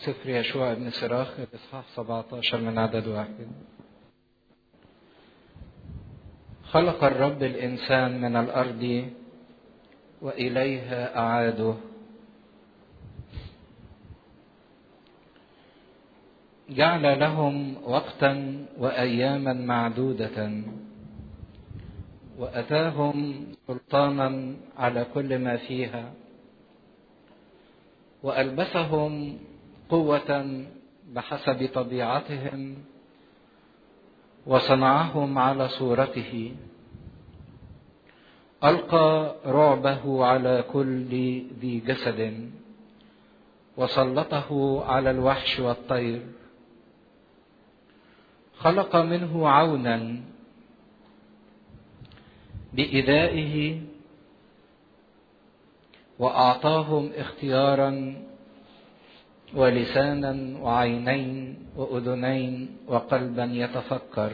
سفر يشوع بن سراخ الإصحاح 17 من عدد 1. خلق الرب الإنسان من الأرض وإليها أعاده. جعل لهم وقتا وأياما معدودة، وأتاهم سلطانا على كل ما فيها، وألبسهم قوة بحسب طبيعتهم، وصنعهم على صورته. ألقى رعبه على كل ذي جسد، وسلطه على الوحش والطير. خلق منه عونا بإيذائه، وأعطاهم اختيارا ولسانا وعينين وأذنين وقلبا يتفكر،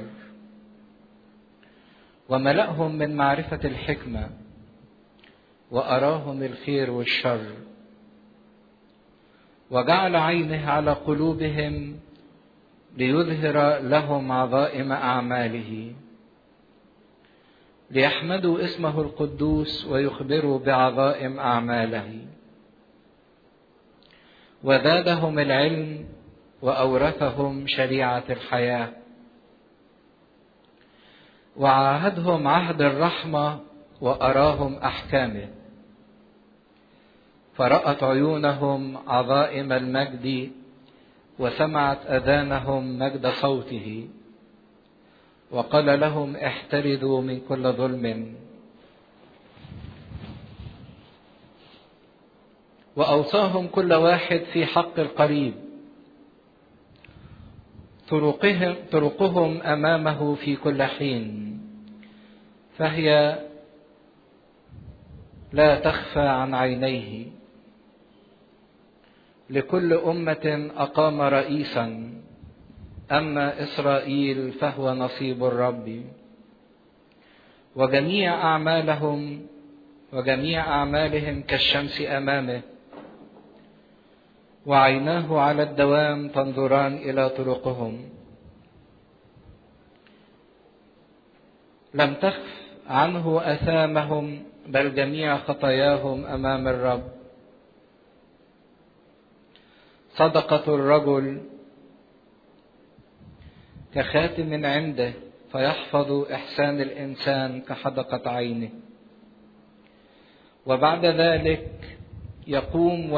وملأهم من معرفة الحكمة، وأراهم الخير والشر. وجعل عينه على قلوبهم ليظهر لهم عظائم أعماله، ليحمدوا اسمه القدوس ويخبروا بعظائم أعماله. وزادهم العلم وأورثهم شريعة الحياة، وعاهدهم عهد الرحمة وأراهم أحكامه. فرأت عيونهم عظائم المجد، وسمعت أذانهم مجد صوته. وقال لهم احترزوا من كل ظلم. وأوصاهم كل واحد في حق القريب، طرقهم أمامه في كل حين، فهي لا تخفى عن عينيه. لكل أمة أقام رئيسا، أما إسرائيل فهو نصيب الرب. وجميع أعمالهم كالشمس أمامه، وعيناه على الدوام تنظران إلى طرقهم. لم تخف عنه آثامهم، بل جميع خطاياهم أمام الرب. صدقة الرجل كخاتم عنده، فيحفظ إحسان الإنسان كحدقة عينه. وبعد ذلك يقوم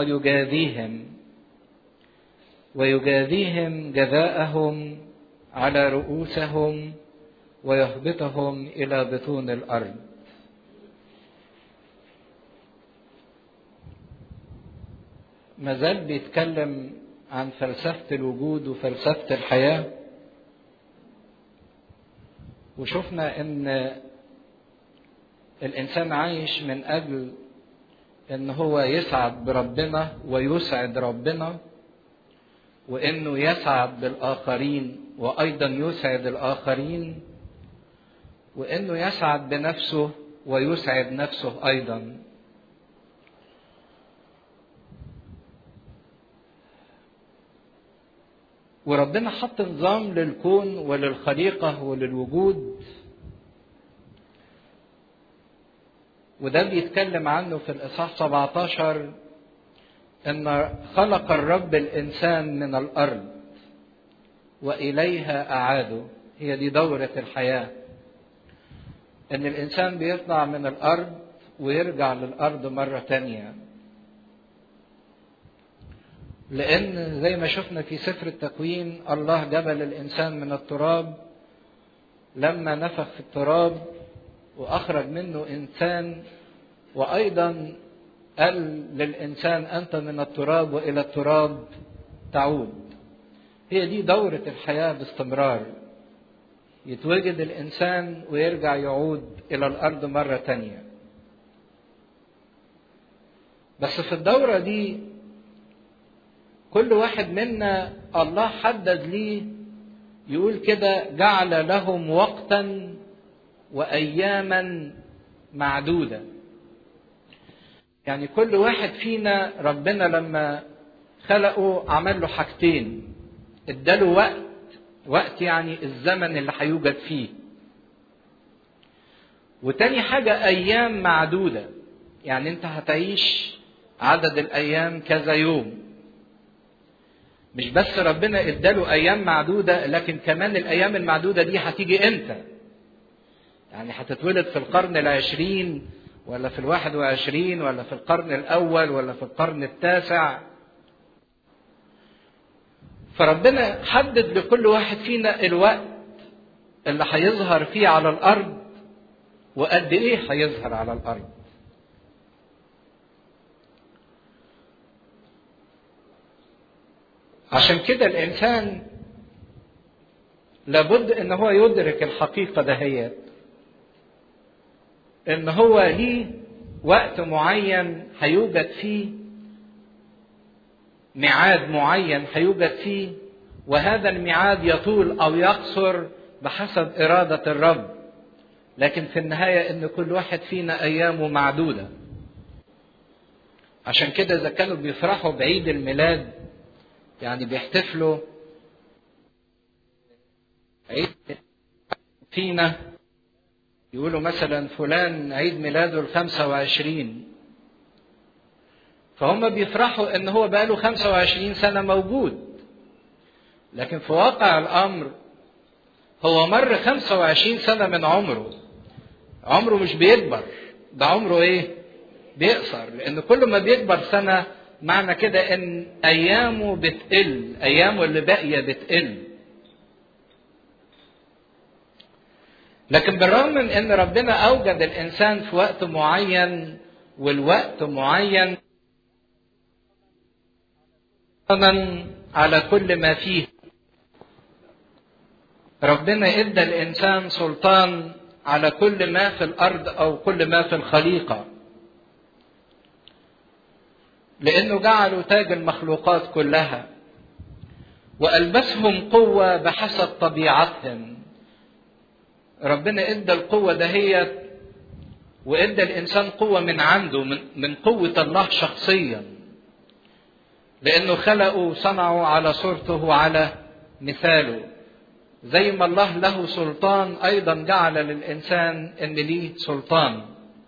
ويجازيهم جزاءهم على رؤوسهم، ويهبطهم إلى بطون الأرض. مازال بيتكلم عن فلسفة الوجود وفلسفة الحياة، وشفنا ان الانسان عايش من اجل ان هو يسعد بربنا ويسعد ربنا، وانه يسعد بالاخرين وايضا يسعد الاخرين، وانه يسعد بنفسه ويسعد نفسه ايضا. وربنا حط نظام للكون وللخليقة وللوجود، وده بيتكلم عنه في الإصحاح 17 إن خلق الرب الإنسان من الأرض وإليها أعاده. هي دي دورة الحياة، إن الإنسان بيطلع من الأرض ويرجع للأرض مرة تانية. لأن زي ما شفنا في سفر التكوين، الله جبل الإنسان من التراب، لما نفخ في التراب وأخرج منه إنسان، وأيضا قال للإنسان أنت من التراب وإلى التراب تعود. هي دي دورة الحياة باستمرار، يتوجد الإنسان ويرجع يعود إلى الأرض مرة تانية. بس في الدورة دي كل واحد منا الله حدد ليه، يقول كده جعل لهم وقتا وأياما معدودة. يعني كل واحد فينا ربنا لما خلقه عمل له حاجتين. اداله وقت يعني الزمن اللي هيوجد فيه. وتاني حاجة أيام معدودة، يعني أنت هتعيش عدد الأيام كذا يوم. مش بس ربنا اداله أيام معدودة، لكن كمان الأيام المعدودة دي هتيجي إمتى؟ يعني هتتولد في القرن 20 ولا في 21 ولا في القرن الأول ولا في القرن 9؟ فربنا حدد لكل واحد فينا الوقت اللي هيظهر فيه على الأرض وقد إيه هيظهر على الأرض. عشان كده الإنسان لابد إن هو يدرك الحقيقة دهيت، إن هو ليه وقت معين هيوجد فيه، ميعاد معين هيوجد فيه، وهذا الميعاد يطول أو يقصر بحسب إرادة الرب. لكن في النهاية إن كل واحد فينا أيامه معدودة. عشان كده إذا كانوا بيفرحوا بعيد الميلاد، يعني بيحتفلوا عيد فينا، يقولوا مثلا فلان عيد ميلاده 25، فهم بيفرحوا ان هو بقاله 25 سنة موجود. لكن في واقع الامر هو مر 25 سنة من عمره. عمره مش بيكبر، ده عمره ايه؟ بيقصر. لان كل ما بيكبر سنة معنى كده ان ايامه بتقل، ايامه اللي باقية بتقل. لكن بالرغم من ان ربنا اوجد الانسان في وقت معين، والوقت معين على كل ما فيه، ربنا ادى الانسان سلطان على كل ما في الارض او كل ما في الخليقة، لانه جعلوا تاج المخلوقات كلها والبسهم قوة بحسب طبيعتهم. ربنا ادى القوة دهيت وادى الانسان قوة من عنده، من قوة الله شخصيا، لانه خلقه وصنعه على صورته وعلى مثاله. زي ما الله له سلطان ايضا جعل للانسان ان ليه سلطان.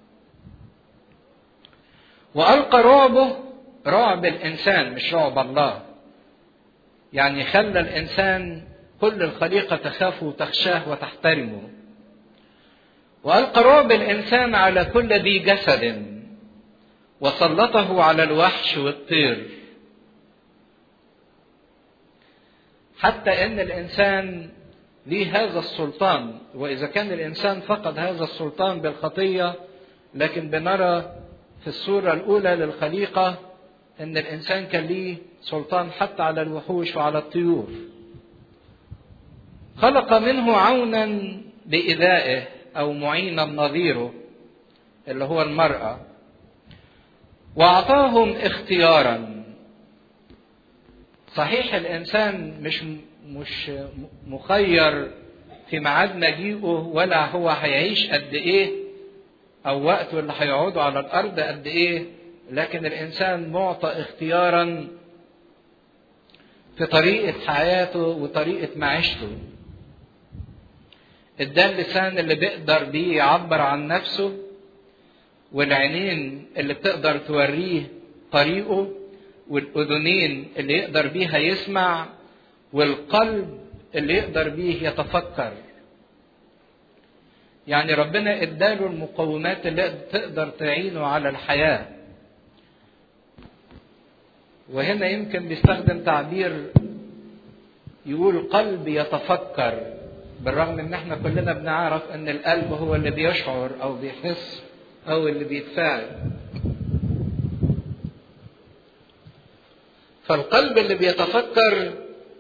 والقى رعبه، رعب الانسان مش رعب الله، يعني خلى الانسان كل الخليقة تخافه وتخشاه وتحترمه. والقى رعب الانسان على كل ذي جسد وسلطه على الوحش والطير، حتى ان الانسان ليه هذا السلطان. واذا كان الانسان فقد هذا السلطان بالخطية، لكن بنرى في الصورة الاولى للخليقة ان الانسان كان ليه سلطان حتى على الوحوش وعلى الطيور. خلق منه عونا بإذائه او معينا نظيره اللي هو المرأة، واعطاهم اختيارا. صحيح الانسان مش مخير في ميعاد مجيئه، ولا هو هيعيش قد ايه او وقته اللي هيقعده على الارض قد ايه، لكن الانسان معطى اختيارا في طريقة حياته وطريقة معيشته. ادى اللسان اللي بيقدر بيه يعبر عن نفسه، والعينين اللي بتقدر توريه طريقه، والاذنين اللي يقدر بيها يسمع، والقلب اللي يقدر بيه يتفكر. يعني ربنا اداله المقومات اللي تقدر تعينه على الحياة. وهنا يمكن بيستخدم تعبير يقول قلب يتفكر، بالرغم ان احنا كلنا بنعرف ان القلب هو اللي بيشعر او بيحس او اللي بيتفاعل. فالقلب اللي بيتفكر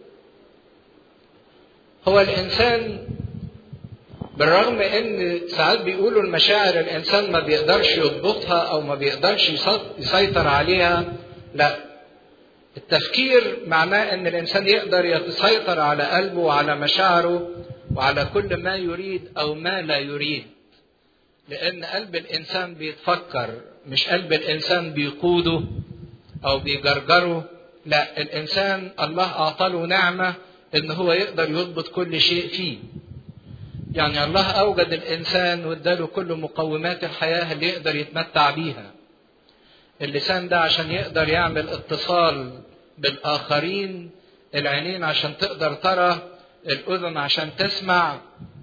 هو الانسان، بالرغم ان ساعات بيقولوا المشاعر الانسان ما بيقدرش يضبطها او ما بيقدرش يسيطر عليها. لا، التفكير معناه ان الانسان يقدر يسيطر على قلبه وعلى مشاعره وعلى كل ما يريد او ما لا يريد. لان قلب الانسان بيتفكر، مش قلب الانسان بيقوده او بيجرجره لا، الإنسان الله أعطاله نعمة إن هو يقدر يضبط كل شيء فيه. يعني الله أوجد الإنسان واداله كل مقومات الحياة اللي يقدر يتمتع بيها. اللسان ده عشان يقدر يعمل اتصال بالآخرين، العينين عشان تقدر ترى، الأذن عشان تسمع،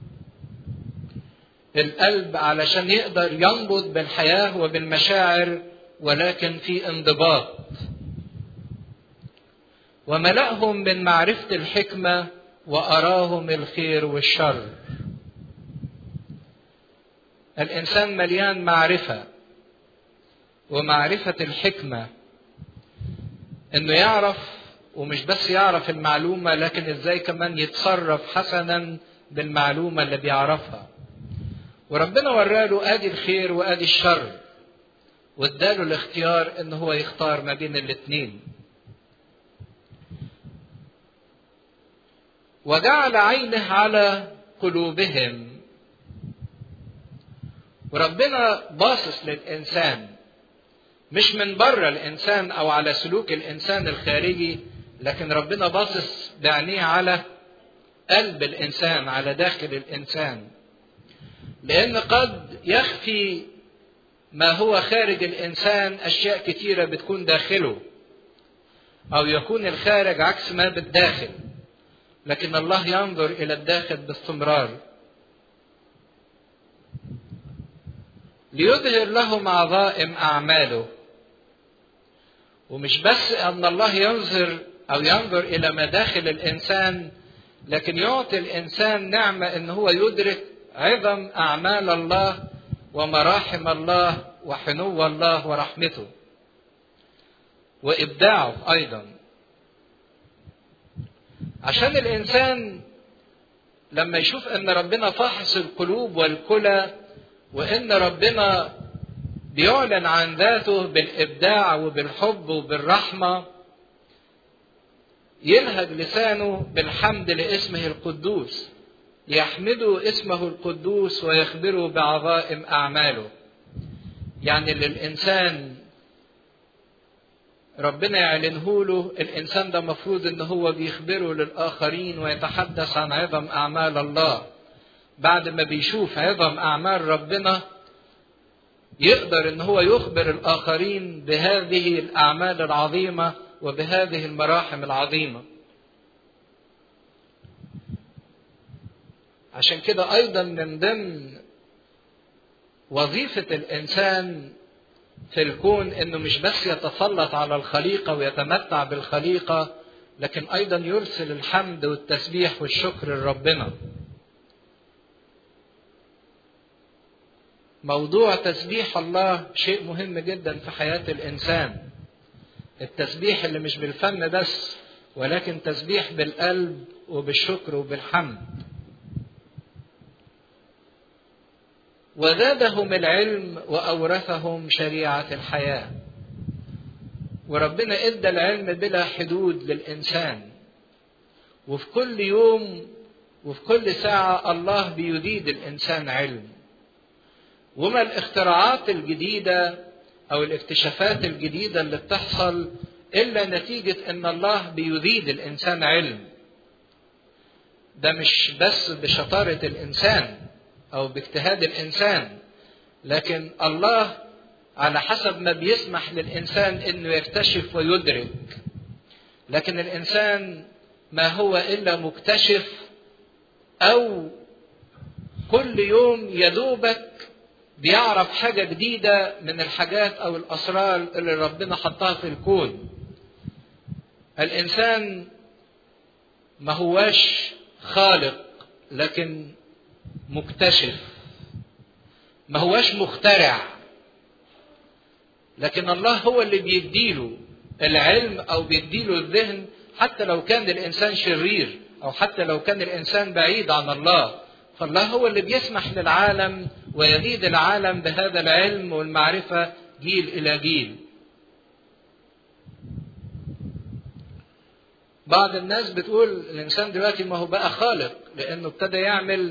القلب علشان يقدر ينبض بالحياة وبالمشاعر ولكن في انضباط. وملأهم من معرفة الحكمة وأراهم الخير والشر. الإنسان مليان معرفة، ومعرفة الحكمة إنه يعرف، ومش بس يعرف المعلومة لكن إزاي كمان يتصرف حسنا بالمعلومة اللي بيعرفها. وربنا وراله آدي الخير وآدي الشر، واداله الاختيار إن هو يختار ما بين الاتنين. وجعل عينه على قلوبهم. وربنا باصص للإنسان، مش من بره الإنسان أو على سلوك الإنسان الخارجي، لكن ربنا باصص بعينيه على قلب الإنسان، على داخل الإنسان. لأن قد يخفي ما هو خارج الإنسان أشياء كتيرة بتكون داخله، أو يكون الخارج عكس ما بالداخل، لكن الله ينظر إلى الداخل باستمرار. ليظهر لهم عظائم أعماله. ومش بس أن الله ينظر إلى ما داخل الإنسان، لكن يعطي الإنسان نعمة أن هو يدرك عظم أعمال الله ومراحم الله وحنو الله ورحمته وإبداعه أيضا. عشان الإنسان لما يشوف أن ربنا فاحص القلوب والكلى، وأن ربنا بيعلن عن ذاته بالإبداع وبالحب وبالرحمة، يلهج لسانه بالحمد لاسمه القدوس، يحمده اسمه القدوس ويخبره بعظائم أعماله. يعني للإنسان ربنا يعلنه له، الإنسان ده مفروض إن هو بيخبره للآخرين ويتحدث عن عظم أعمال الله. بعد ما بيشوف عظم أعمال ربنا يقدر إن هو يخبر الآخرين بهذه الأعمال العظيمة وبهذه المراحم العظيمة. عشان كده أيضا من ضمن وظيفة الإنسان في الكون إنه مش بس يتسلط على الخليقة ويتمتع بالخليقة، لكن أيضا يرسل الحمد والتسبيح والشكر لربنا. موضوع تسبيح الله شيء مهم جدا في حياة الإنسان. التسبيح اللي مش بالفم بس، ولكن تسبيح بالقلب وبالشكر وبالحمد. وزادهم العلم وأورثهم شريعة الحياة. وربنا ادى العلم بلا حدود للإنسان، وفي كل يوم وفي كل ساعة الله بيزيد الإنسان علم. وما الاختراعات الجديدة أو الاكتشافات الجديدة اللي بتحصل إلا نتيجة أن الله بيزيد الإنسان علم. ده مش بس بشطارة الإنسان أو باجتهاد الإنسان، لكن الله على حسب ما بيسمح للإنسان إنه يكتشف ويدرك. لكن الإنسان ما هو إلا مكتشف، أو كل يوم يدوبك بيعرف حاجة جديدة من الحاجات أو الأسرار اللي ربنا حطها في الكون. الإنسان ما هواش خالق لكن مكتشف، ما هواش مخترع، لكن الله هو اللي بيديله العلم أو بيديله الذهن، حتى لو كان الإنسان شرير أو حتى لو كان الإنسان بعيد عن الله، فالله هو اللي بيسمح للعالم ويزيد العالم بهذا العلم والمعرفة جيل إلى جيل. بعض الناس بتقول الإنسان دلوقتي ما هو بقى خالق لأنه ابتدى يعمل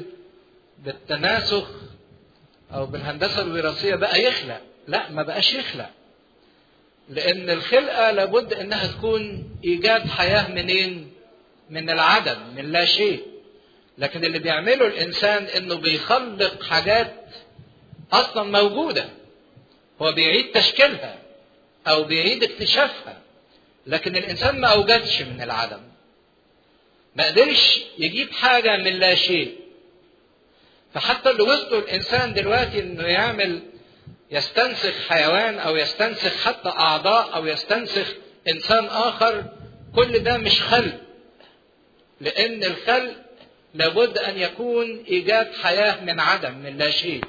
لأن الخلقة لابد أنها تكون إيجاد حياة منين؟ من العدم، من لا شيء. لكن اللي بيعمله الإنسان أنه بيخلق حاجات أصلا موجودة، هو بيعيد تشكيلها أو بيعيد اكتشافها. لكن الإنسان ما أوجدش من العدم، ما قدرش يجيب حاجة من لا شيء. فحتى اللي وصلوا الإنسان دلوقتي أنه يستنسخ حيوان أو يستنسخ حتى أعضاء أو يستنسخ إنسان آخر، كل ده مش خلق. لأن الخلق لابد أن يكون إيجاد حياة من عدم، من لا شيء.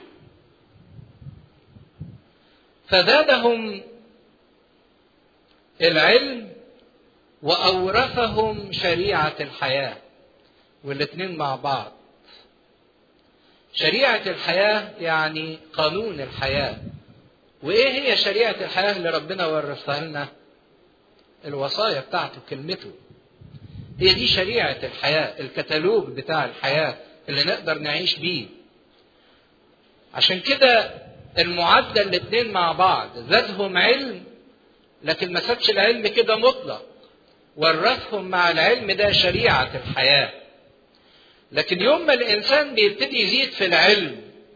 فزادهم العلم وأورثهم شريعة الحياة، والاثنين مع بعض. شريعة الحياة يعني قانون الحياة. وإيه هي شريعة الحياة اللي ربنا ورثها لنا؟ الوصايا بتاعته، كلمته. هي دي شريعة الحياة، الكتالوج بتاع الحياة اللي نقدر نعيش بيه. عشان كده المعادلة الاثنين مع بعض، زادهم علم لكن ما سابش العلم كده مطلق، ورثهم مع العلم ده شريعة الحياة. لكن يوم ما الإنسان بيبتدي يزيد في العلم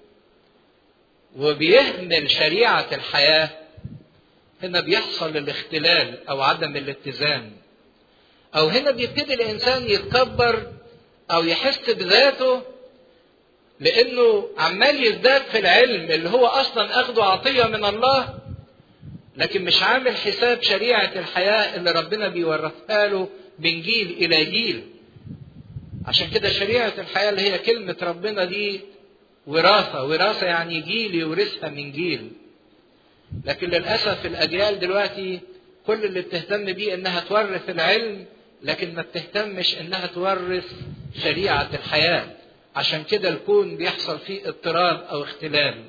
وبيهمل شريعة الحياة، هنا بيحصل الاختلال أو عدم الاتزان. أو هنا بيبتدي الإنسان يتكبر أو يحس بذاته، لأنه عمال يزداد في العلم اللي هو أصلا أخده عطية من الله، لكن مش عامل حساب شريعة الحياة اللي ربنا بيورثها له من جيل إلى جيل. عشان كده شريعة الحياة اللي هي كلمة ربنا دي وراثة يعني جيل يورثها من جيل. لكن للأسف الأجيال دلوقتي كل اللي بتهتم بيه إنها تورث العلم، لكن ما بتهتمش إنها تورث شريعة الحياة. عشان كده الكون بيحصل فيه اضطراب أو اختلال.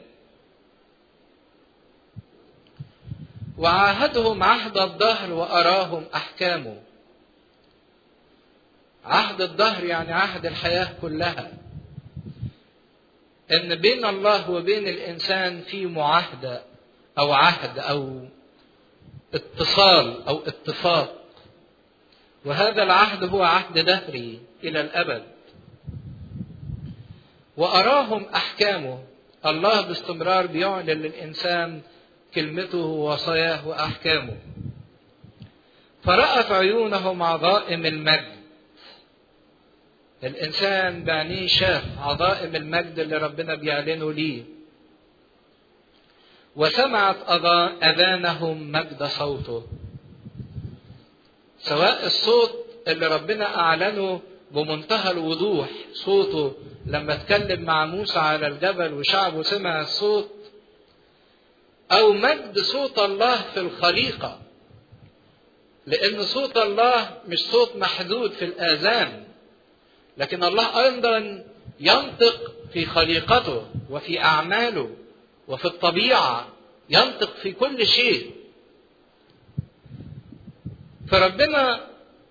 وعاهدهم عهد الدهر وأراهم أحكامه. عهد الدهر يعني عهد الحياة كلها، إن بين الله وبين الإنسان في معاهدة أو عهد أو اتصال أو اتفاق، وهذا العهد هو عهد دهري إلى الأبد. وأراهم أحكامه، الله باستمرار بيعلن للإنسان كلمته ووصاياه وأحكامه. فرأت عيونهم عظائم المجد. الإنسان بعينيه شاف عظائم المجد اللي ربنا بيعلنه ليه. وسمعت أذانهم مجد صوته. سواء الصوت اللي ربنا أعلنه بمنتهى الوضوح، صوته لما اتكلم مع موسى على الجبل وشعبه سمع الصوت، أو مجد صوت الله في الخليقة. لأن صوت الله مش صوت محدود في الآذان، لكن الله أيضا ينطق في خليقته وفي أعماله وفي الطبيعة، ينطق في كل شيء. فربنا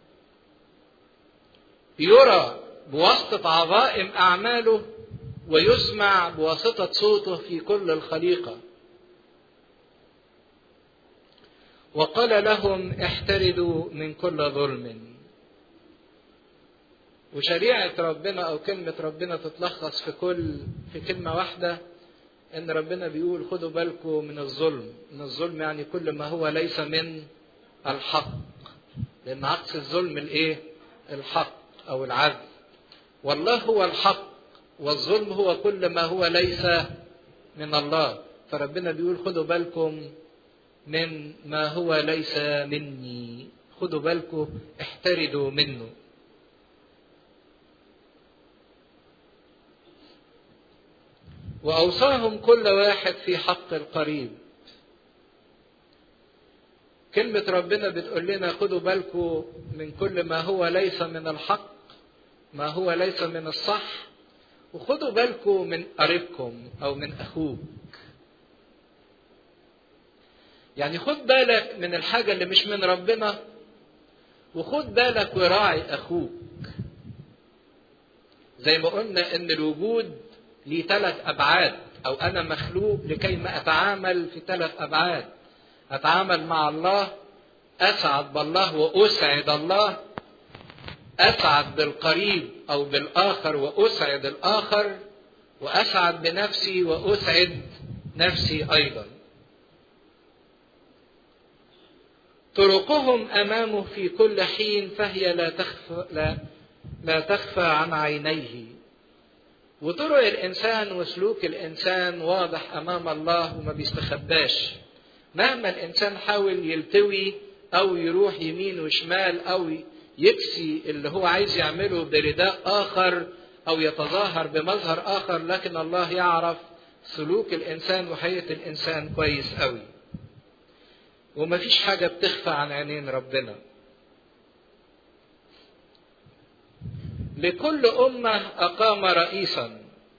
يرى بواسطة عظائم أعماله ويسمع بواسطة صوته في كل الخليقة. وقال لهم احتردوا من كل ظلم. وشريعة ربنا أو كلمة ربنا تتلخص في كلمة واحدة، إن ربنا بيقول خدوا بالكم من الظلم. من الظلم يعني كل ما هو ليس من الحق، لأن عكس الظلم الإيه؟ الحق أو العدل. والله هو الحق، والظلم هو كل ما هو ليس من الله. فربنا بيقول خدوا بالكم من ما هو ليس مني، خدوا بالكم، احتردوا منه. وأوصاهم كل واحد في حق القريب. كلمة ربنا بتقول لنا خدوا بالكم من كل ما هو ليس من الحق، ما هو ليس من الصح، وخدوا بالكم من قريبكم أو من أخوك. يعني خد بالك من الحاجة اللي مش من ربنا، وخد بالك وراعي أخوك. زي ما قلنا إن الوجود ليه 3 أبعاد، أو أنا مخلوق لكي ما أتعامل في 3 أبعاد. أتعامل مع الله، أسعد بالله وأسعد الله، أسعد بالقريب أو بالآخر وأسعد الآخر، وأسعد بنفسي وأسعد نفسي أيضا. طرقهم أمامه في كل حين فهي لا تخفى عن عينيه. وطرق الإنسان وسلوك الإنسان واضح أمام الله وما بيستخباش. مهما الإنسان حاول يلتوي أو يروح يمين وشمال أو يكسي اللي هو عايز يعمله برداء آخر أو يتظاهر بمظهر آخر، لكن الله يعرف سلوك الإنسان وحقيقة الإنسان كويس قوي. ومفيش حاجة بتخفى عن عينين ربنا. لكل أمة أقام رئيسا.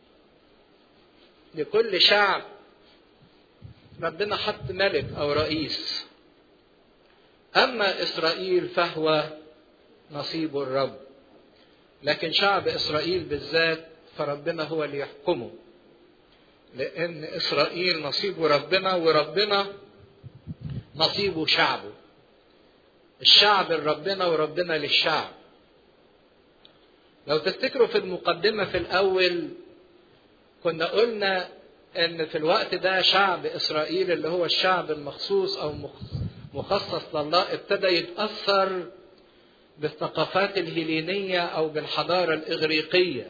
لكل شعب ربنا حط ملك أو رئيس. أما إسرائيل فهو نصيب الرب. لكن شعب إسرائيل بالذات فربنا هو اللي يحكمه، لأن إسرائيل نصيبه ربنا وربنا نصيبه شعبه. الشعب لربنا وربنا للشعب. لو تفتكروا في المقدمة في الأول كنا قلنا أن في الوقت ده شعب إسرائيل اللي هو الشعب المخصوص أو مخصص لله ابتدى يتأثر بالثقافات الهيلينية أو بالحضارة الإغريقية،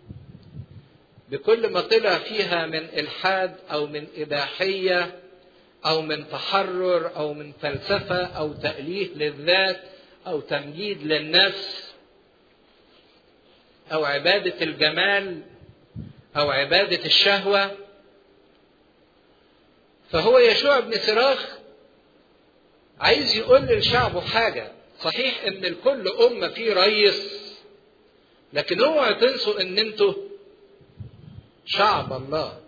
بكل ما طلع فيها من إلحاد أو من إباحية أو من تحرر أو من فلسفة أو تأليه للذات أو تمجيد للنفس أو عبادة الجمال أو عبادة الشهوة. فهو يشوع بن سراخ عايز يقول للشعب حاجة. صحيح ان لكل أمة فيه رئيس، لكن اوعوا تنسوا ان انتوا شعب الله.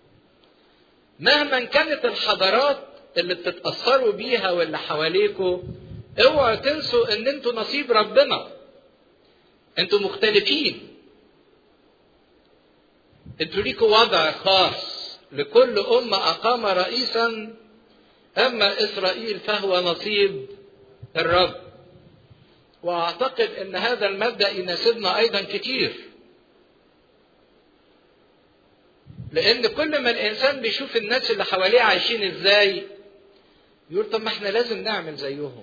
مهما كانت الحضارات اللي بتتأثروا بيها واللي حواليكوا، اوعوا تنسوا ان انتوا نصيب ربنا. انتوا مختلفين، انتوا ليكوا وضع خاص. لكل أمة أقام رئيسا، أما إسرائيل فهو نصيب الرب. وأعتقد أن هذا المبدأ يناسبنا أيضا كتير، لأن كل ما الإنسان بيشوف الناس اللي حواليه عايشين إزاي يقول طب ما احنا لازم نعمل زيهم.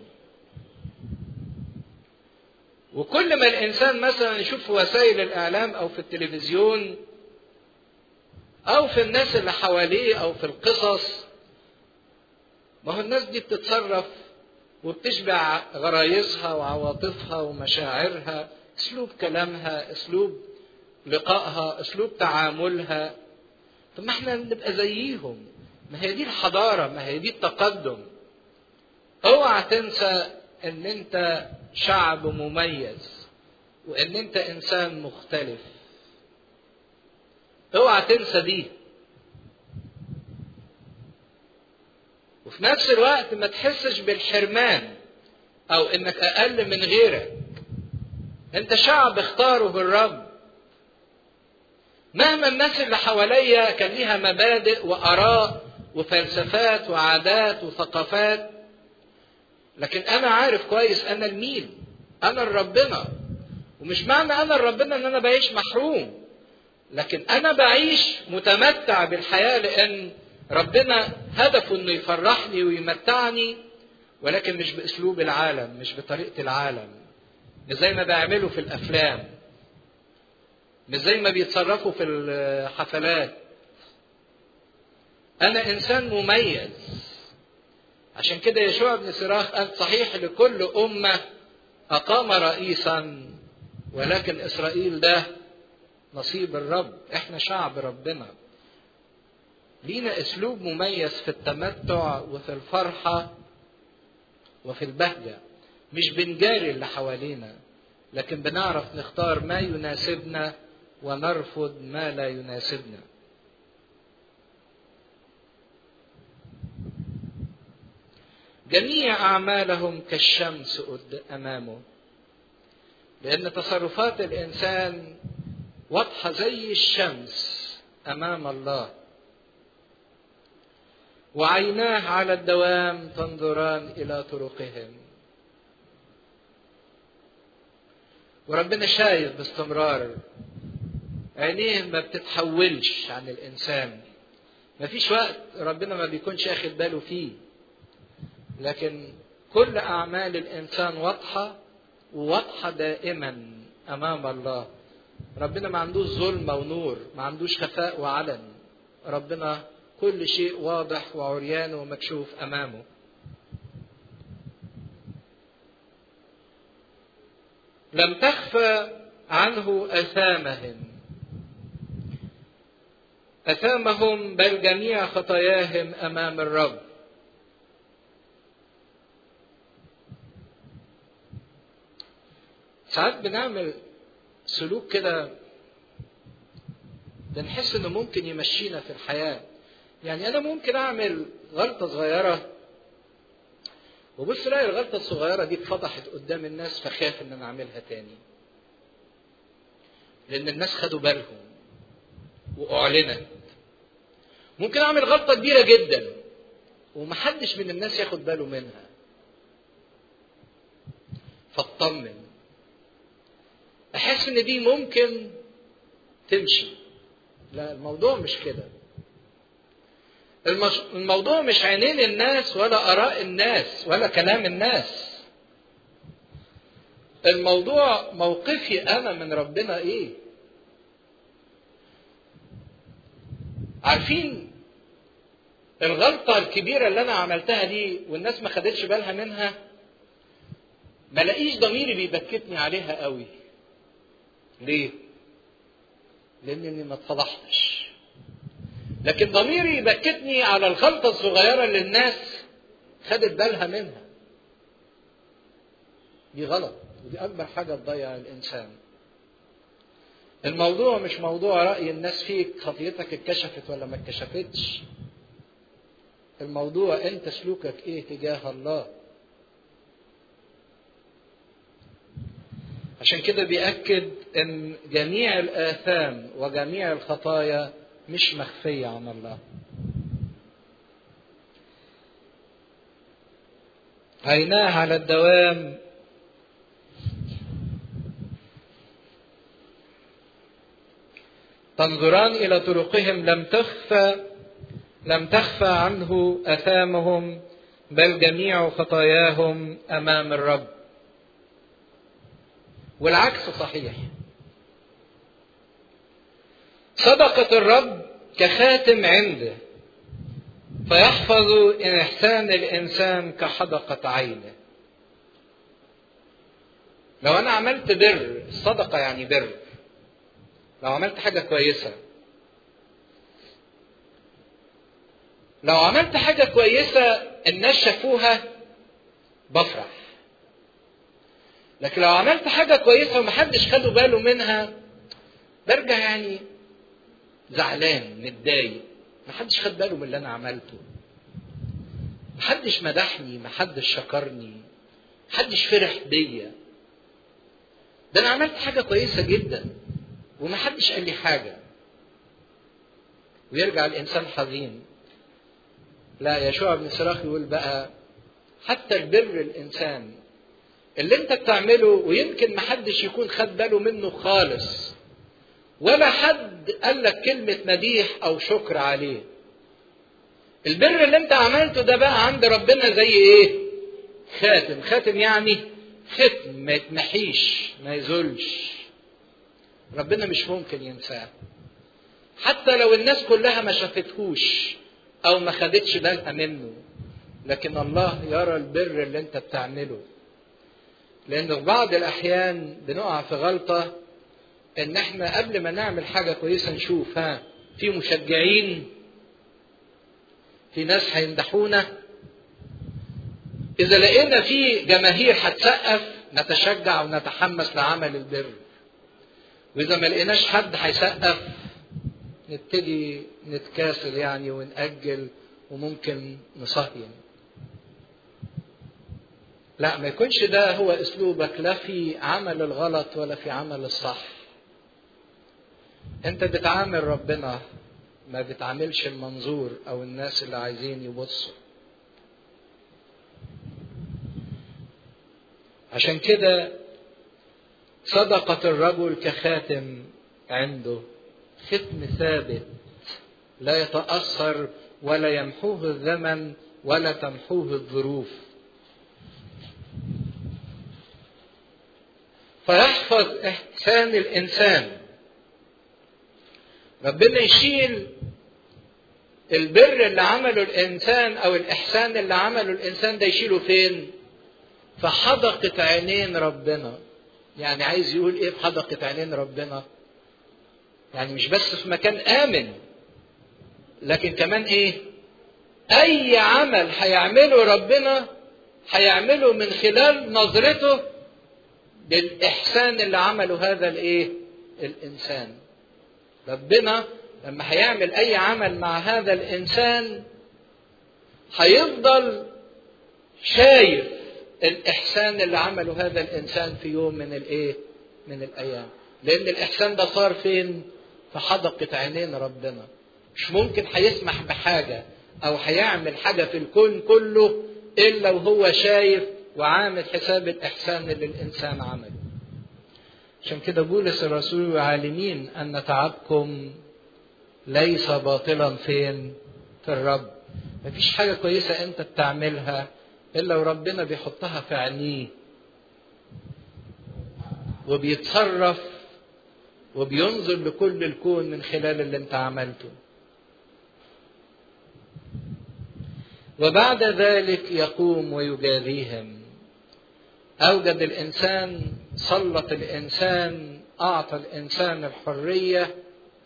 وكل ما الإنسان مثلا يشوف في وسائل الإعلام أو في التلفزيون أو في الناس اللي حواليه أو في القصص، ما هو الناس دي بتتصرف وبتشبع غرايزها وعواطفها ومشاعرها، اسلوب كلامها، اسلوب لقائها، اسلوب تعاملها. طب ما احنا نبقى زيهم. ما هي دي الحضارة، ما هي دي التقدم. اوعى تنسى ان انت شعب مميز وان انت انسان مختلف. اوعى تنسى دي. وفي نفس الوقت ما تحسش بالحرمان او انك اقل من غيرك. انت شعب اختاره الرب. مهما الناس اللي حواليا كان ليها مبادئ واراء وفلسفات وعادات وثقافات، لكن انا عارف كويس انا لمين. انا لربنا. ومش معنى انا لربنا ان انا بعيش محروم، لكن انا بعيش متمتع بالحياة، لان ربنا هدفه انه يفرحني ويمتعني، ولكن مش باسلوب العالم، مش بطريقة العالم، مش زي ما بيعملوا في الافلام، مش زي ما بيتصرفوا في الحفلات. انا انسان مميز. عشان كده يشوع بن سراخ قال صحيح لكل امة اقام رئيسا، ولكن اسرائيل ده نصيب الرب. احنا شعب ربنا، لينا اسلوب مميز في التمتع وفي الفرحة وفي البهجة. مش بنجاري اللي حوالينا، لكن بنعرف نختار ما يناسبنا ونرفض ما لا يناسبنا. جميع أعمالهم كالشمس أمامه. لأن تصرفات الإنسان واضحة زي الشمس أمام الله. وعيناه على الدوام تنظران إلى طرقهم. وربنا شايف باستمرار، عينيه ما بتتحولش عن الإنسان. ما فيش وقت ربنا ما بيكونش أخد باله فيه، لكن كل أعمال الإنسان واضحة وواضحة دائما أمام الله. ربنا ما عندوش ظلمة ونور، ما عندوش خفاء وعلن. ربنا كل شيء واضح وعريان ومكشوف أمامه. لم تخفى عنه أثامهم بل جميع خطاياهم أمام الرب. ساعات بنعمل سلوك كده بنحس انه ممكن يمشينا في الحياة. يعني انا ممكن اعمل غلطة صغيرة وبص الاقي الغلطة الصغيرة دي اتفضحت قدام الناس، فخاف ان انا اعملها تاني لان الناس خدوا بالهم واعلنت. ممكن اعمل غلطة كبيرة جدا ومحدش من الناس ياخد باله منها، فاطمن، احس ان دي ممكن تمشي. لا، الموضوع مش كده. الموضوع مش عينين الناس ولا اراء الناس ولا كلام الناس. الموضوع موقفي انا من ربنا ايه. عارفين الغلطة الكبيرة اللي انا عملتها دي والناس ما خدتش بالها منها، ما لاقيش ضميري بيبكتني عليها قوي. ليه؟ لاني ما اتفضحتش. لكن ضميري يبكتني على الغلطة الصغيرة اللي الناس خدت بالها منها. دي غلط، ودي اكبر حاجة تضيع الانسان. الموضوع مش موضوع رأي الناس فيك، خطيتك اتكشفت ولا ما اتكشفتش. الموضوع انت سلوكك ايه تجاه الله. عشان كده بيأكد ان جميع الآثام وجميع الخطايا مش مخفية عن الله. عيناه على الدوام تنظران إلى طرقهم. لم تخفى عنه آثامهم بل جميع خطاياهم أمام الرب. والعكس صحيح. صدقة الرب كخاتم عنده فيحفظ إحسان الإنسان كحدقة عينه. لو أنا عملت بر، الصدقة يعني بر، لو عملت حاجة كويسة، لو عملت حاجة كويسة الناس شافوها بفرح. لكن لو عملت حاجة كويسة ومحدش خدوا باله منها برجع يعني زعلان متضايق. محدش خد باله من اللي أنا عملته، محدش مدحني، محدش شكرني، محدش فرح بيا. ده أنا عملت حاجة كويسة جدا ومحدش قال لي حاجة. ويرجع الإنسان حزين. لا، يشوع بن سراخ يقول بقى حتى البر الإنسان اللي انت بتعمله ويمكن محدش يكون خد باله منه خالص ولا حد قال لك كلمة مديح أو شكر عليه، البر اللي انت عملته ده بقى عند ربنا زي ايه؟ خاتم. خاتم يعني ختم ما يتمحيش ما يزولش. ربنا مش ممكن ينساه حتى لو الناس كلها ما شافتهوش او ما خدتش بالها منه، لكن الله يرى البر اللي انت بتعمله. لان في بعض الاحيان بنقع في غلطة ان احنا قبل ما نعمل حاجة كويسة نشوف في مشجعين، في ناس هيمدحونا. اذا لقينا في جماهير هتسقف نتشجع ونتحمس لعمل البر، واذا ما لقيناش حد هيسقف نبتدي نتكاسل يعني ونأجل وممكن نصهين. لا، ما يكونش ده هو اسلوبك لا في عمل الغلط ولا في عمل الصح. انت بتعامل ربنا ما بتعملش المنظور او الناس اللي عايزين يبصوا. عشان كده صدقة الرجل كخاتم عنده، ختم ثابت لا يتأثر ولا يمحوه الزمن ولا تمحوه الظروف. فيحفظ إحسان الإنسان. ربنا يشيل البر اللي عمله الإنسان أو الإحسان اللي عمله الإنسان ده يشيله فين؟ في حدقة عينين ربنا. يعني عايز يقول إيه في حدقة عينين ربنا؟ يعني مش بس في مكان آمن، لكن كمان إيه؟ أي عمل هيعمله ربنا هيعمله من خلال نظرته للإحسان اللي عمله هذا الإيه؟ الإنسان. ربنا لما هيعمل أي عمل مع هذا الإنسان هيفضل شايف الإحسان اللي عمله هذا الإنسان في يوم من الإيه؟ من الأيام. لأن الإحسان ده صار فين؟ في حدقة عينين ربنا. مش ممكن هيسمح بحاجة أو هيعمل حاجة في الكون كله إلا وهو شايف وعامل حساب الإحسان اللي الإنسان عمله. عشان كده بولس الرسول عالمين أن تعبكم ليس باطلا فين؟ في الرب. مفيش حاجة كويسة أنت بتعملها إلا وربنا بيحطها في عينيه وبيتصرف وبينظر لكل الكون من خلال اللي أنت عملته. وبعد ذلك يقوم ويجازيهم. أوجد الإنسان، سلط الإنسان، أعطى الإنسان الحرية،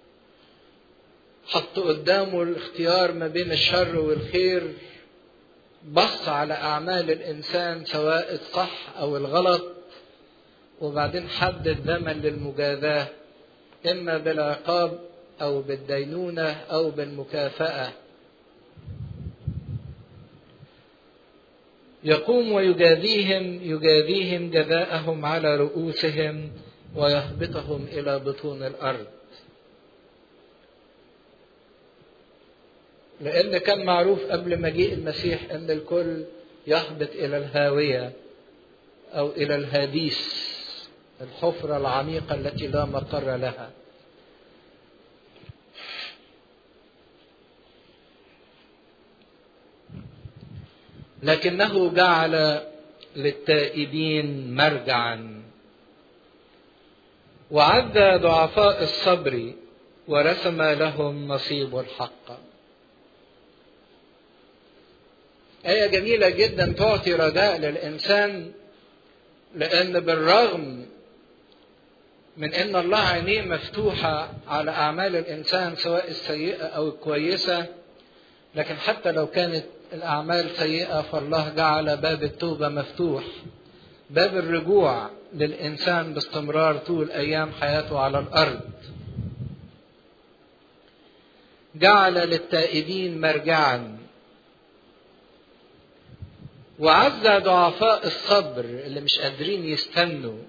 حط قدامه الاختيار ما بين الشر والخير، بص على أعمال الإنسان سواء الصح أو الغلط، وبعدين حدد زمن للمجازاة، إما بالعقاب أو بالدينونة أو بالمكافأة. يقوم ويجازيهم جزاءهم على رؤوسهم ويهبطهم إلى بطون الأرض. لأن كان معروف قبل مجيء المسيح أن الكل يهبط إلى الهاوية أو إلى الهاديس، الحفرة العميقة التي لا مقر لها. لكنه جعل للتائبين مرجعا، وعد ضعفاء الصبر، ورسم لهم نصيب الحق. آية جميلة جدا تعطي رجاء للإنسان، لأن بالرغم من أن الله عينيه مفتوحة على أعمال الإنسان سواء السيئة أو الكويسة، لكن حتى لو كانت الأعمال سيئة فالله جعل باب التوبة مفتوح، باب الرجوع للإنسان باستمرار طول أيام حياته على الأرض. جعل للتائبين مرجعا، وعز ضعفاء الصبر اللي مش قادرين يستنوا،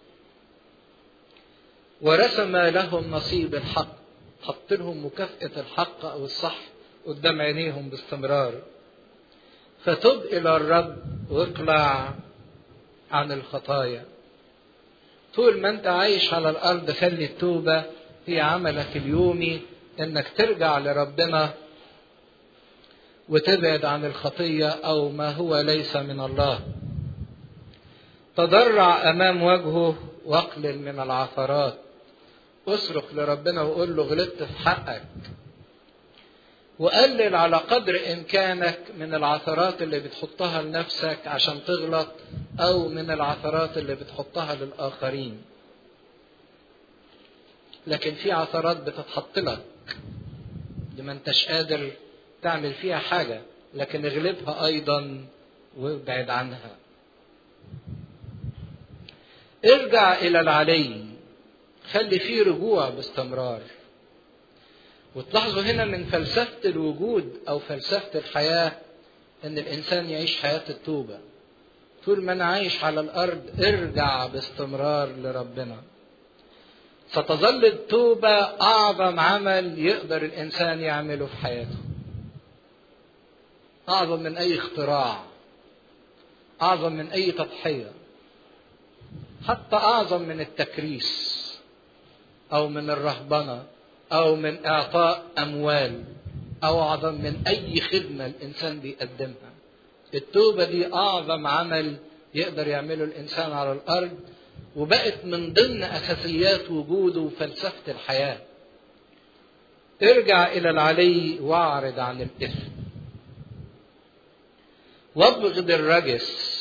ورسم لهم نصيب الحق، حط لهم مكافأة الحق أو الصح قدام عينيهم باستمرار. فتب إلى الرب واقلع عن الخطايا. طول ما أنت عايش على الأرض خلي التوبة هي عملك اليومي، إنك ترجع لربنا وتبعد عن الخطية أو ما هو ليس من الله. تضرع أمام وجهه واقلل من العثرات. اصرخ لربنا وقول له غلطت في حقك، وقلل على قدر إمكانك من العثرات اللي بتحطها لنفسك عشان تغلط، أو من العثرات اللي بتحطها للآخرين. لكن في عثرات بتتحط لك دي ما انتش قادر تعمل فيها حاجة، لكن اغلبها أيضا وابعد عنها. ارجع إلى العلي، خلي فيه رجوع باستمرار. وتلاحظوا هنا من فلسفة الوجود أو فلسفة الحياة أن الإنسان يعيش حياة التوبة. طول ما أنا عايش على الأرض ارجع باستمرار لربنا. ستظل التوبة أعظم عمل يقدر الإنسان يعمله في حياته، أعظم من أي اختراع، أعظم من أي تضحية، حتى أعظم من التكريس أو من الرهبنة أو من إعطاء أموال، أو أعظم من أي خدمة الإنسان بيقدمها. التوبة دي أعظم عمل يقدر يعمله الإنسان على الأرض، وبقت من ضمن أساسيات وجوده وفلسفة الحياة. ارجع إلى العلي واعرض عن الإثم وابغض الرجس.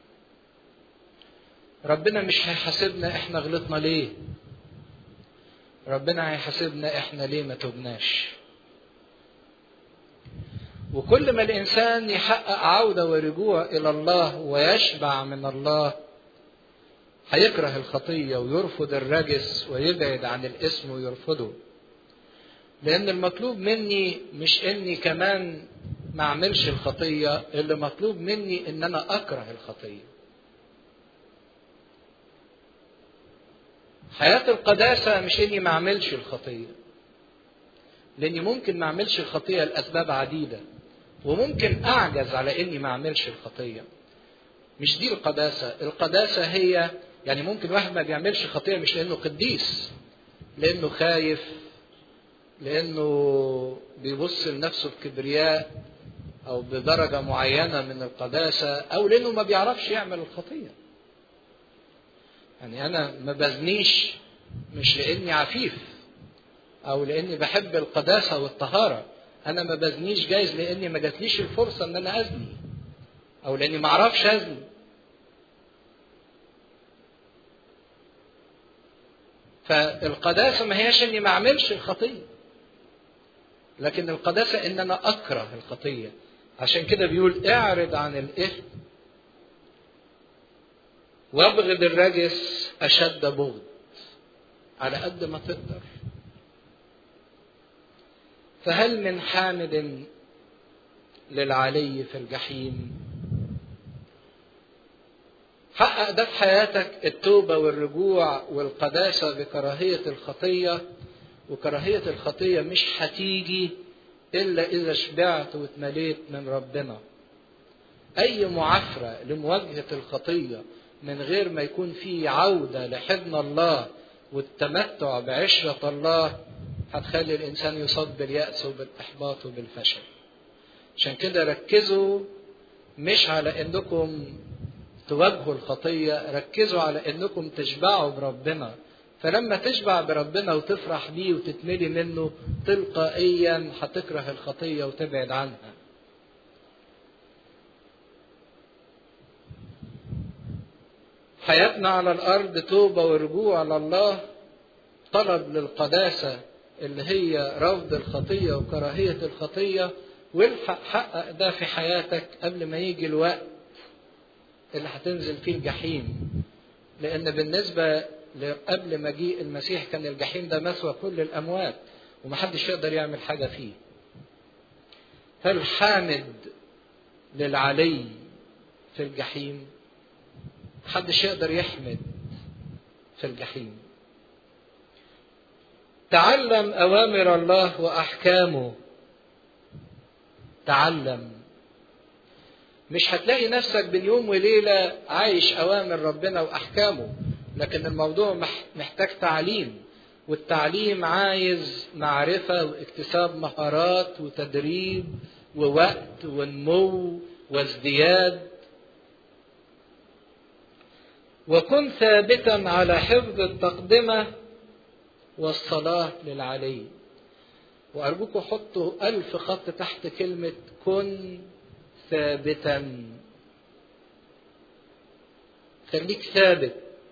ربنا مش هيحاسبنا احنا غلطنا ليه، ربنا هيحاسبنا احنا ليه ما تبناش. وكل ما الإنسان يحقق عودة ورجوع إلى الله ويشبع من الله، هيكره الخطية ويرفض الرجس ويبعد عن الإثم ويرفضه. لأن المطلوب مني مش إني كمان ما أعملش الخطية، اللي مطلوب مني إن أنا أكره الخطية. حياة القداسة مش إني ما أعملش الخطية، لأني ممكن ما أعملش الخطية لأسباب عديدة، وممكن أعجز على إني ما أعملش الخطية. مش دي القداسة. القداسة هي يعني ممكن واحد ما بيعملش خطية مش لأنه قديس، لأنه خايف، لأنه بيبص لنفسه بكبرياء أو بدرجة معينة من القداسة، أو لأنه ما بيعرفش يعمل الخطية. يعني أنا ما بزنيش مش لأني عفيف أو لأني بحب القداسة والطهارة. أنا ما بزنيش جايز لأني ما جاتليش الفرصة إن أنا أزني، أو لأني ما أعرفش أزني. فالقداسة ما هيش إني ما أعملش الخطية، لكن القداسة إن أنا أكره الخطية. عشان كده بيقول اعرض عن الإثم وابغض الرجس أشد بغض، على قد ما تقدر. فهل من حامد للعلي في الجحيم؟ حقق ده في حياتك، التوبة والرجوع والقداسة بكراهية الخطية. وكراهية الخطية مش هتيجي إلا إذا شبعت واتمليت من ربنا. أي معافرة لمواجهة الخطية من غير ما يكون فيه عودة لحضن الله والتمتع بعشرة الله هتخلي الإنسان يصاب باليأس وبالإحباط وبالفشل. عشان كده ركزوا مش على إنكم تواجهوا الخطية، ركزوا على إنكم تشبعوا بربنا. فلما تشبع بربنا وتفرح بيه وتتملي منه، تلقائيا هتكره الخطية وتبعد عنها. حياتنا على الأرض توبة ورجوع لله، طلب للقداسة اللي هي رفض الخطية وكراهية الخطية. والحق حقق ده في حياتك قبل ما يجي الوقت اللي هتنزل فيه الجحيم. لأن بالنسبة قبل مجيء المسيح كان الجحيم ده مثوى كل الأموات ومحدش يقدر يعمل حاجة فيه. فالحامد للعلي في الجحيم، محدش يقدر يحمد في الجحيم. تعلم أوامر الله وأحكامه. تعلم، مش هتلاقي نفسك بين يوم وليلة عايش أوامر ربنا وأحكامه، لكن الموضوع محتاج تعليم. والتعليم عايز معرفة واكتساب مهارات وتدريب ووقت ونمو وازدياد. وكن ثابتا على حفظ التقدمة والصلاة للعلي. وأرجوكم حطوا 1000 خط تحت كلمة كن ثابتا. خليك ثابت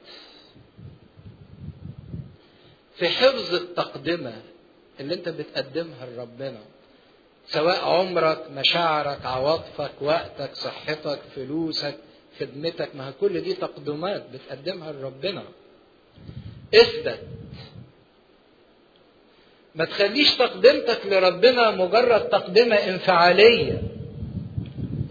في حفظ التقدمة اللي انت بتقدمها لربنا، سواء عمرك، مشاعرك، عواطفك، وقتك، صحتك، فلوسك، خدمتك. ما كل دي تقدمات بتقدمها لربنا. اثبت، ما تخليش تقدمتك لربنا مجرد تقدمة انفعالية.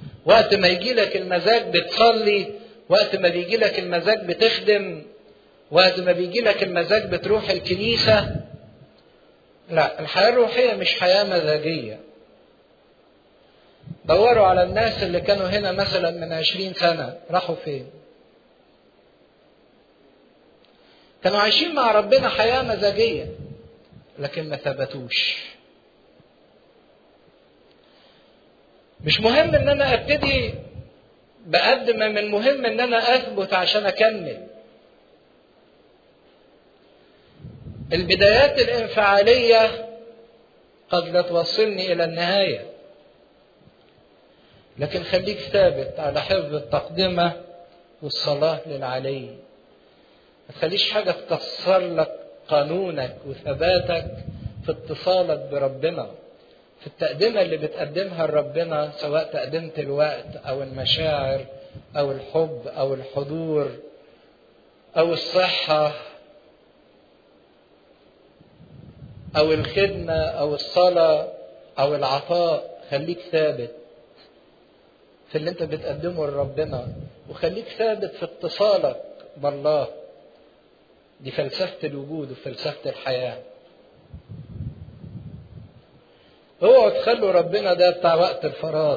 وقت ما يجي لك المزاج بتصلي، وقت ما بيجي لك المزاج بتخدم، وقت ما بيجي لك المزاج بتروح الكنيسة. لا، الحياة الروحية مش حياة مزاجية. دوروا على الناس اللي كانوا هنا مثلا من 20 سنة راحوا فين؟ كانوا عايشين مع ربنا حياة مزاجية لكن ما ثبتوش. مش مهم ان انا ابتدي بقد ما من مهم ان انا اثبت عشان اكمل. البدايات الانفعالية قد لا توصلني الى النهاية، لكن خليك ثابت على حفظ التقدمة والصلاة للعلي. ما تخليش حاجة تكسر لك قانونك وثباتك في اتصالك بربنا، في التقدمة اللي بتقدمها لربنا، سواء تقدمت الوقت أو المشاعر أو الحب أو الحضور أو الصحة أو الخدمة أو الصلاة أو العطاء. خليك ثابت في اللي انت بتقدمه لربنا، وخليك ثابت في اتصالك بالله. دي فلسفة الوجود وفلسفة الحياة. اوعوا تخلوا ربنا ده بتاع وقت الفراغ،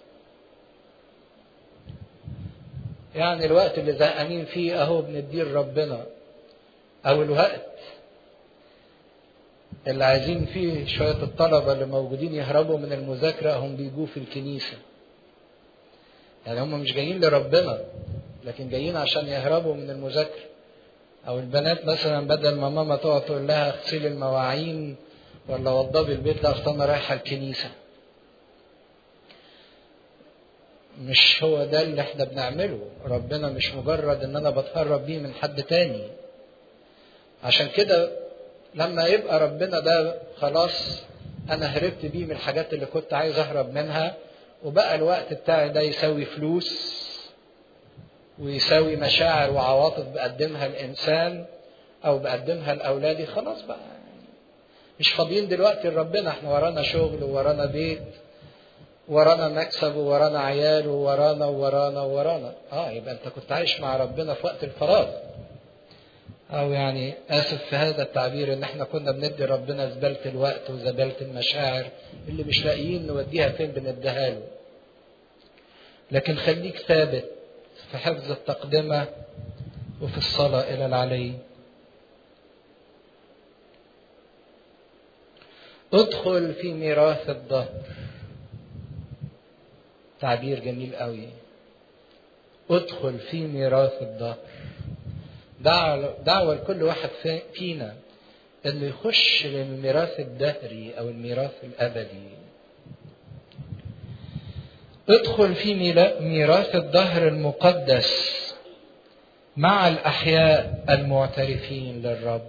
يعني الوقت اللي زهقانين فيه اهو بنديه لربنا، او الوقت اللي عايزين فيه شوية الطلبة اللي موجودين يهربوا من المذاكرة هم بيجوا في الكنيسة. يعني هم مش جايين لربنا لكن جايين عشان يهربوا من المذاكرة. او البنات مثلا بدل ما ماما تقعد تقول لها اغسلي المواعين ولا وضبي البيت، لا اصل انا رايحه الكنيسه. مش هو ده اللي احنا بنعمله. ربنا مش مجرد ان انا بتهرب بيه من حد تاني. عشان كده لما يبقى ربنا ده خلاص انا هربت بيه من الحاجات اللي كنت عايز اهرب منها، وبقى الوقت بتاعي ده يساوي فلوس ويساوي مشاعر وعواطف بقدمها الانسان او بقدمها لاولادي، خلاص بقى مش فاضيين دلوقتي لربنا. احنا ورانا شغل وورانا بيت ورانا مكسب وورانا عيال وورانا وورانا وورانا. يبقى انت كنت عايش مع ربنا في وقت الفراغ. او يعني اسف في هذا التعبير ان احنا كنا بندي ربنا زبالة الوقت وزبالة المشاعر اللي مش لاقيين نوديها فين بنديها له. لكن خليك ثابت في حفظ التقدمة وفي الصلاة إلى العلي. ادخل في ميراث الدهر. تعبير جميل قوي. ادخل في ميراث الدهر. دعوة لكل واحد فينا انه يخش للميراث الدهري او الميراث الابدي. ادخل في ميراث الدهر المقدس مع الأحياء المعترفين للرب.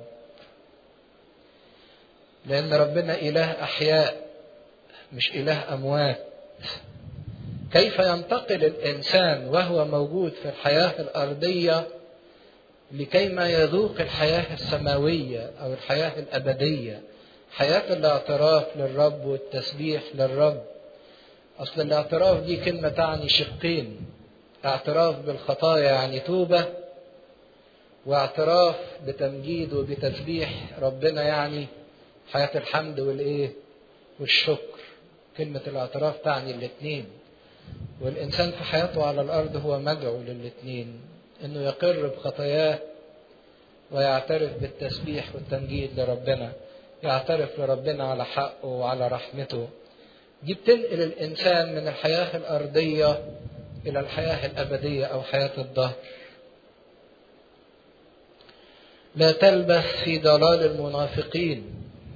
لأن ربنا إله أحياء مش إله أموات. كيف ينتقل الإنسان وهو موجود في الحياة الأرضية لكيما يذوق الحياة السماوية أو الحياة الأبدية، حياة الاعتراف للرب والتسبيح للرب. أصل الاعتراف دي كلمة تعني شقين، اعتراف بالخطايا يعني توبة، واعتراف بتمجيد وبتسبيح ربنا يعني حياة الحمد والشكر. كلمة الاعتراف تعني الاثنين، والإنسان في حياته على الأرض هو مدعو للاثنين، إنه يقر بخطاياه ويعترف بالتسبيح والتمجيد لربنا، يعترف لربنا على حقه وعلى رحمته. دي بتنقل الإنسان من الحياة الأرضية إلى الحياة الأبدية أو حياة الدهر. لا تلبث في ضلال المنافقين.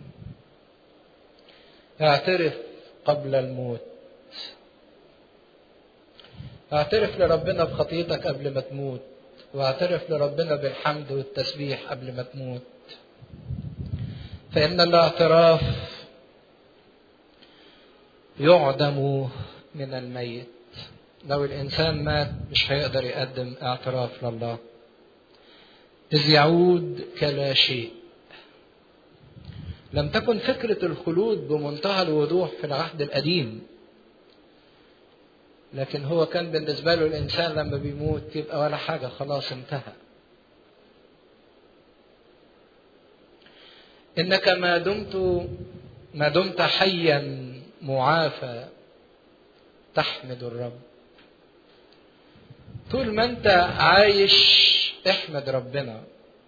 اعترف قبل الموت. اعترف لربنا بخطيتك قبل ما تموت، واعترف لربنا بالحمد والتسبيح قبل ما تموت. فإن الاعتراف يعدم من الميت. لو الإنسان مات مش هيقدر يقدم اعتراف لله، إذ يعود كلا شيء. لم تكن فكرة الخلود بمنتهى الوضوح في العهد القديم، لكن هو كان بالنسبة له الإنسان لما بيموت يبقى ولا حاجة، خلاص انتهى. إنك ما دمت حيا معافى تحمد الرب. طول ما أنت عايش احمد ربنا.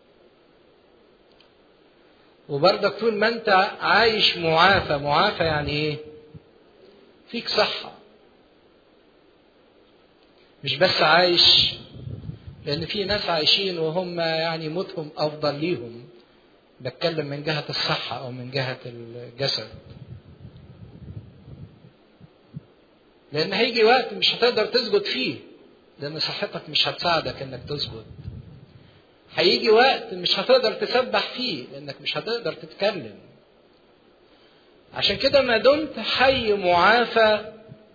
وبرضك طول ما أنت عايش معافى يعني إيه؟ فيك صحة. مش بس عايش، لأن في ناس عايشين وهم يعني موتهم أفضل ليهم. بتكلم من جهة الصحة أو من جهة الجسد. لأن هيجي وقت مش هتقدر تسجد فيه، لأن صحتك مش هتساعدك إنك تسجد. هيجي وقت مش هتقدر تسبح فيه، لأنك مش هتقدر تتكلم. عشان كده ما دمت حي معافى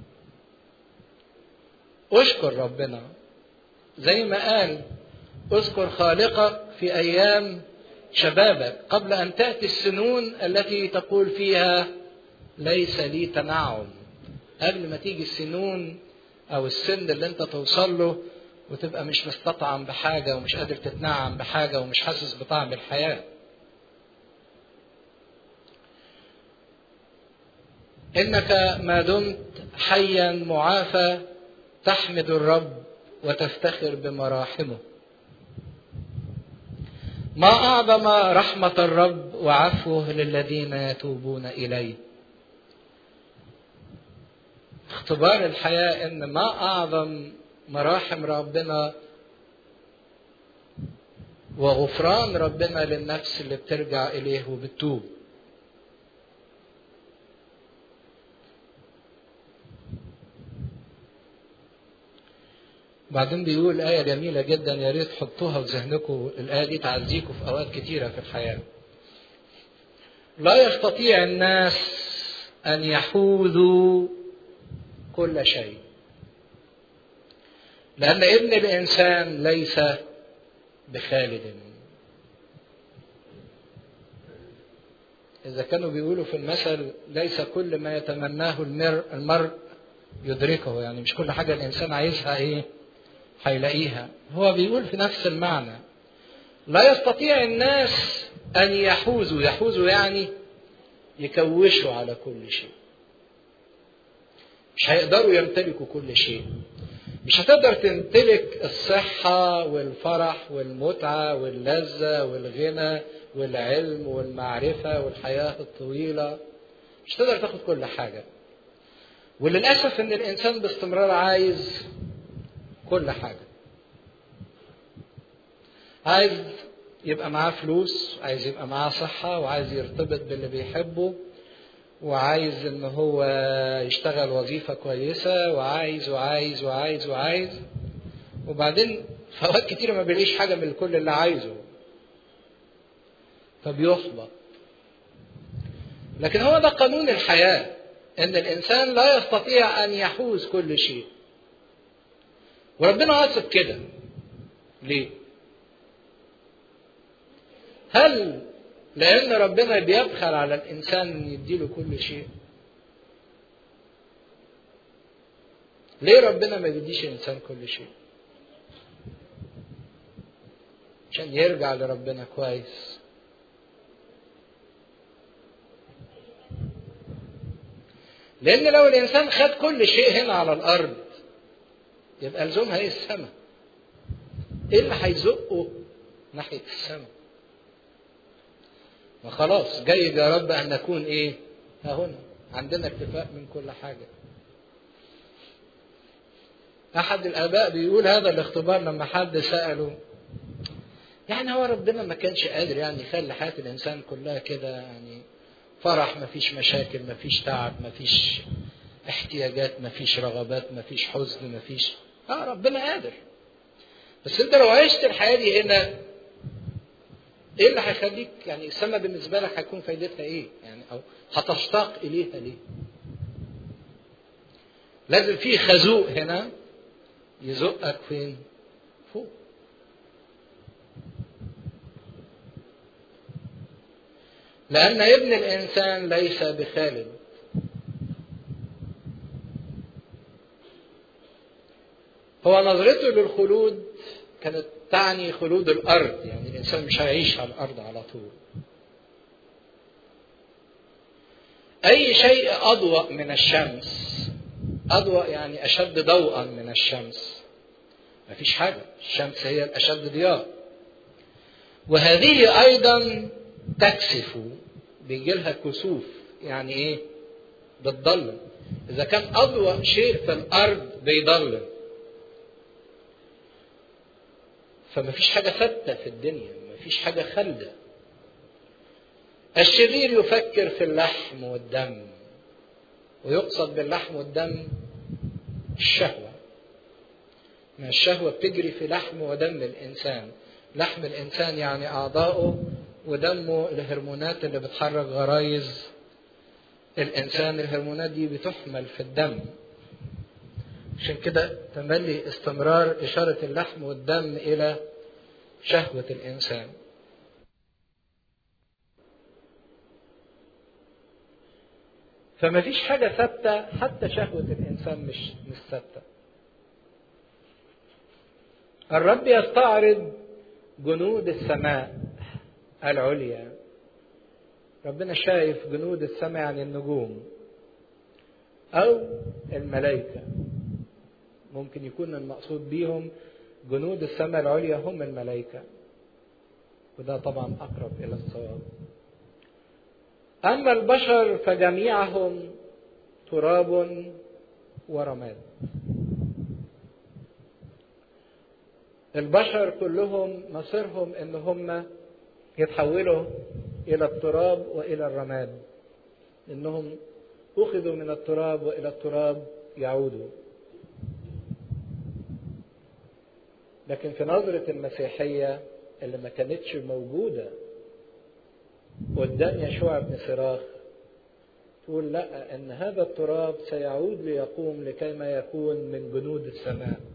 اشكر ربنا. زي ما قال اذكر خالقك في أيام شبابك قبل أن تأتي السنون التي تقول فيها ليس لي تنعم. قبل ما تيجي السنون أو السن اللي أنت توصل له وتبقى مش مستطعم بحاجة ومش قادر تتنعم بحاجة ومش حاسس بطعم الحياة. إنك ما دمت حيا معافى تحمد الرب وتفتخر بمراحمه. ما أعظم رحمة الرب وعفوه للذين يتوبون إليه. اختبار الحياة إن ما أعظم مراحم ربنا وغفران ربنا للنفس اللي بترجع إليه وبتتوب. بعدين بيقول آية جميلة جدا، يا ريت تحطوها في ذهنكم. الآية دي تعزيكم في أوقات كتيرة في الحياة. لا يستطيع الناس أن يحوزوا كل شيء، لأن ابن الإنسان ليس بخالد. إذا كانوا بيقولوا في المثل ليس كل ما يتمناه المرء يدركه، يعني مش كل حاجة الإنسان عايزها إيه هيلاقيها. هو بيقول في نفس المعنى لا يستطيع الناس أن يحوزوا يعني يكوشوا على كل شيء. مش هيقدروا يمتلكوا كل شيء. مش هتقدر تمتلك الصحة والفرح والمتعة واللذة والغنى والعلم والمعرفة والحياة الطويلة. مش هتقدر تاخد كل حاجة. وللأسف إن الإنسان باستمرار عايز كل حاجة. عايز يبقى معاه فلوس، عايز يبقى معاه صحة، وعايز يرتبط باللي بيحبه، وعايز إن هو يشتغل وظيفة كويسة، وعايز وبعدين في أوقات كتير ما بيلاقيش حاجة من كل اللي عايزه، فبيحبط. لكن هو ده قانون الحياة، إن الإنسان لا يستطيع أن يحوز كل شيء. وربنا قاصد كده. ليه؟ هل لأن ربنا بيبخل على الإنسان أن يديله كل شيء؟ ليه ربنا ما بيديش الإنسان كل شيء؟ عشان يرجع لربنا كويس. لأن لو الإنسان خد كل شيء هنا على الأرض يبقى لزومها إيه؟ السماء. إيه اللي هيزقه ناحية السماء؟ وخلاص جيد يا رب أن نكون إيه؟ ها هنا عندنا اكتفاء من كل حاجة. أحد الآباء بيقول هذا الاختبار لما حد سأله يعني هو ربنا ما كانش قادر يعني يخلي حياة الإنسان كلها كده يعني فرح، ما فيش مشاكل، ما فيش تعب، ما فيش احتياجات، ما فيش رغبات، ما فيش حزن، ما فيش ربنا قادر. بس انت لو عشت الحياة دي هنا ايه اللي هيخليك يعني السماء بالنسبة لك هيكون فايدتها ايه يعني، او هتشتاق اليها ليه؟ لازم في خازوق هنا يزقك فين؟ فوق. لأن ابن الإنسان ليس بخالد. هو نظرته للخلود كانت تعني خلود الأرض، يعني الإنسان مش هيعيش على الأرض على طول. أي شيء أضوأ من الشمس، أضوأ يعني أشد ضوءا من الشمس، مفيش حاجة، الشمس هي الأشد ضياء. وهذه أيضا تكسف، بيجي لها كسوف، يعني إيه؟ بتضلم. إذا كان أضوأ شيء في الأرض بيضلم، فمفيش حاجة ثابتة في الدنيا، مفيش حاجة خالدة. الشرير يفكر في اللحم والدم، ويقصد باللحم والدم الشهوة. ما الشهوة بتجري في لحم ودم الإنسان. لحم الإنسان يعني أعضاؤه، ودمه الهرمونات اللي بتحرك غرائز الإنسان. الهرمونات دي بتحمل في الدم، عشان كده تملي استمرار إشارة اللحم والدم إلى شهوة الإنسان. فما فيش حاجة ثابتة، حتى شهوة الإنسان مش ثابتة. الرب يستعرض جنود السماء العليا. ربنا شايف جنود السماء يعني النجوم أو الملائكة، ممكن يكون المقصود بيهم جنود السماء العليا هم الملائكة، وده طبعا أقرب إلى الصواب. أما البشر فجميعهم تراب ورماد. البشر كلهم مصيرهم إن هم يتحولوا إلى التراب وإلى الرماد، إنهم أخذوا من التراب وإلى التراب يعودوا. لكن في نظرة المسيحية اللي ما كانتش موجودة قدام يشوع بن صراخ، تقول لا، ان هذا التراب سيعود ليقوم لكي ما يكون من جنود السماء.